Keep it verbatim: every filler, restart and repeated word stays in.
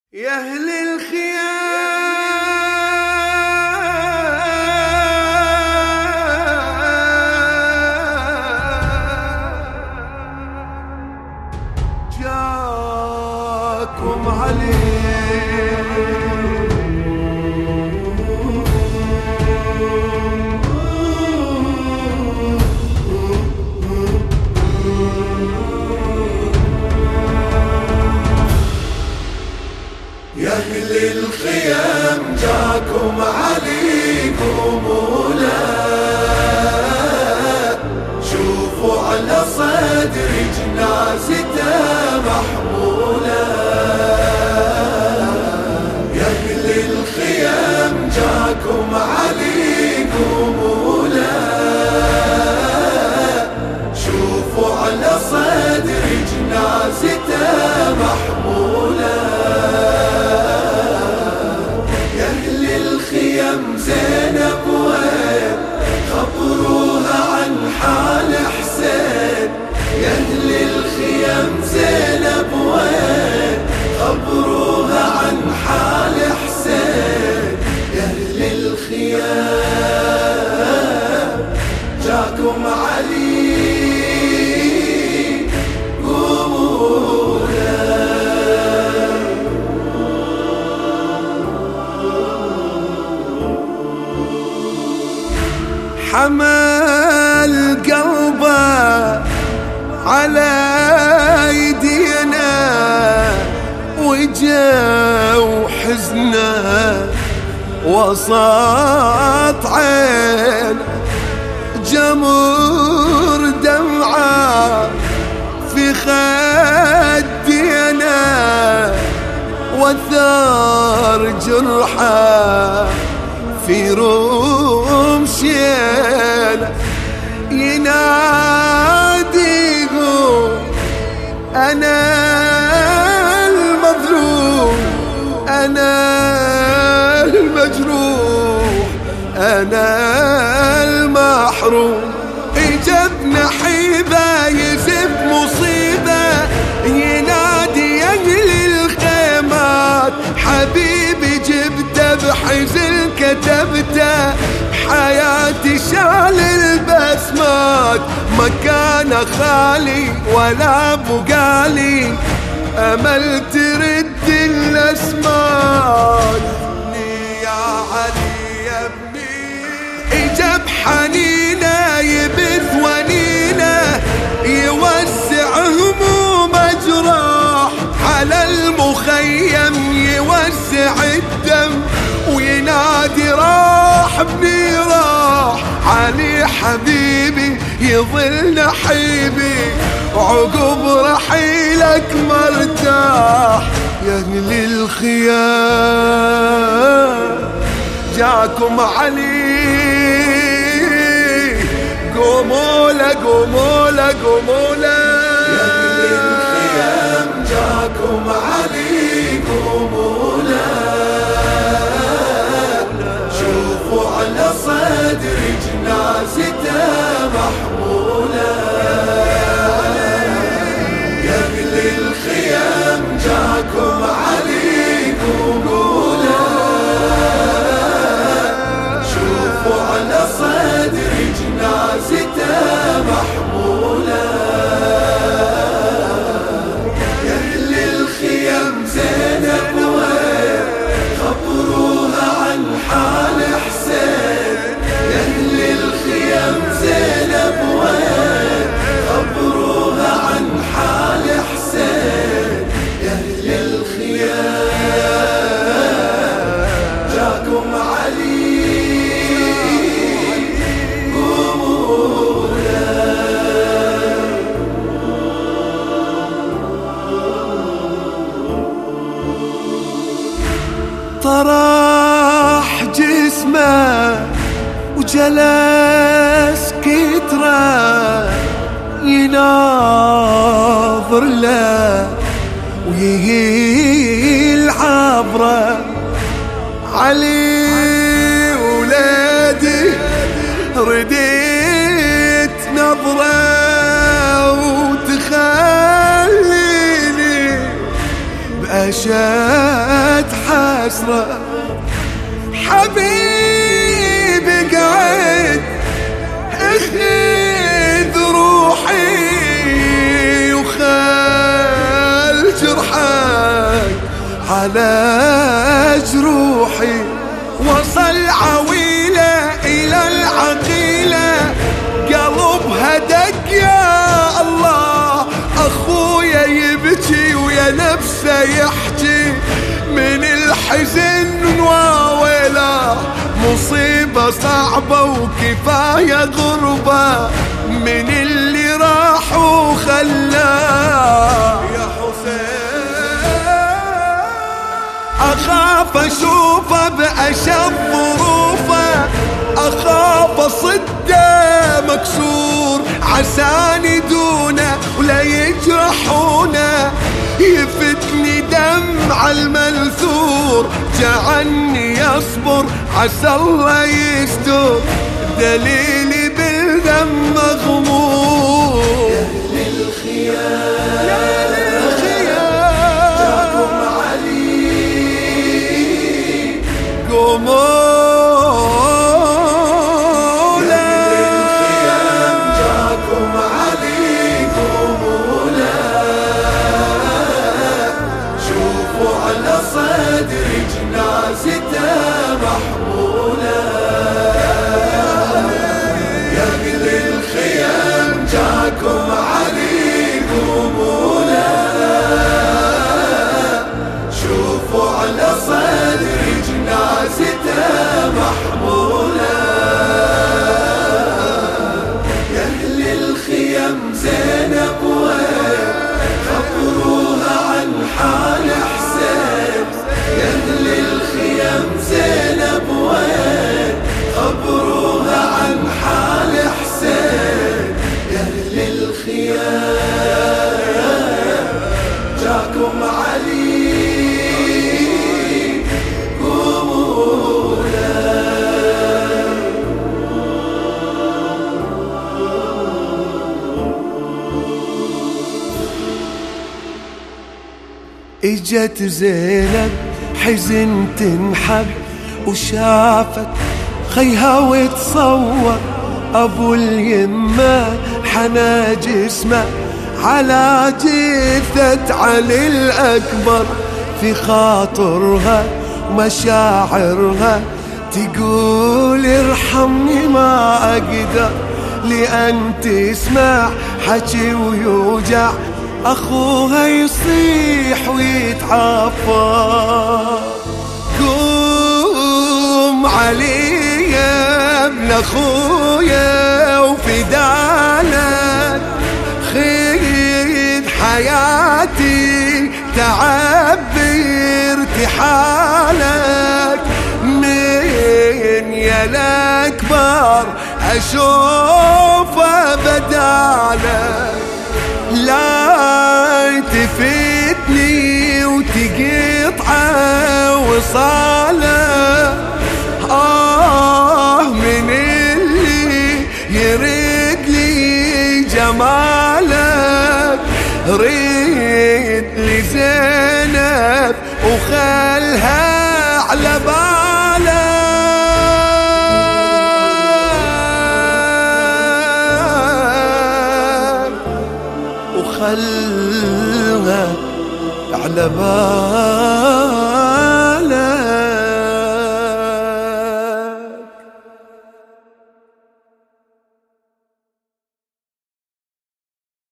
يا أهل الخيام جاكم علي يا أهل الخيام جاكم علي قوموا له شوفوا على صدر جنازته محمولة. يا أهل الخيام جاكم علي قوموا له شوفوا على صدر جنازته محمولة. زينب وين خبروها عن حال حسين. يا أهل الخيام زينب وين خبروها عن حال حسين. يا أهل الخيام جاكم علي قوموا حمل قلبه على ايدينا وجا وحزنه وسط عين جمر دمعه في خدينا وثار جرحه في رمشينا ينادي يقول أنا المظلوم أنا المجروح أنا المحروم. إجبنا حيبة يزف مصيبة ينادي يا أهل الخيمات حبيبي جبته بحزن كتبته بحياتي شال البسمات مكانه خالي ولا بقالي أمل ترد الأسمات. يا علي يا ابني إجا بحنينه يبث ونينه يوسع هموم جراح على المخيم يوسع الدم وينادي راح ابني راح علي حبيبي يظل نحيبي عقب رحيلك مرتاح. يا أهل الخيام جاكم علي قوموا له قوموا له قوموا له. يا أهل الخيام جاكم علي قوموا له شوفوا على صدر جنازته محمولة. يا أهل الخيام جاكم علي قوموا له شوفوا على صدر جنازته محمولة. يا أهل الخيام زينب وين خبروها عن حال حسين. يا أهل الخيام زينب وين خبروها عن حال حسين. يا أهل الخيام جاكم علي قوموا له. طرح جسمه وجلس كتره يناظر له ويلعبره علي ولادي رديت نظره وتخليني أشد حسرة. حبيبي قعد اخذ روحي وخل جرحك على جروحي. وصل عويلة إلى العقيلة قلبها دق يا الله. أخويا يبكي ويا نفسه يحكي من الحزن واويله. مصيبة صعبة وكفاية غربة من اللي راح وخلاه. يا حسين أخاف أشوفه بأشد ظروفه، أخاف أصده مكسور عساني دونه ولا يجرحونه. يفتني دمع المنثور جعلني أصبر عسى الله يستر. دليلي بالذنب مغمور. يا أهل الخيام يا أهل الخيام جاكم علي قوموا. جاكم علي قوموا اجت زينب حزن تنحب وشافت خيها وتصور ابو اليمه حنا جسمه على جثة علي الأكبر. في خاطرها ومشاعرها تقول ارحمني ما أقدر، لأن تسمع حكي ويوجع أخوها يصيح ويتعفر. قوم علي يا ابن أخويا وفدانك، خذ حياتي تعبي ارتحالك. من يا الأكبر أشوفه بدالك، لا تفيدني وتقطع وصاله. آه من اللي يريد لي جمالك، ريد لي زينب وخلها على بالك، وخلها على بالك.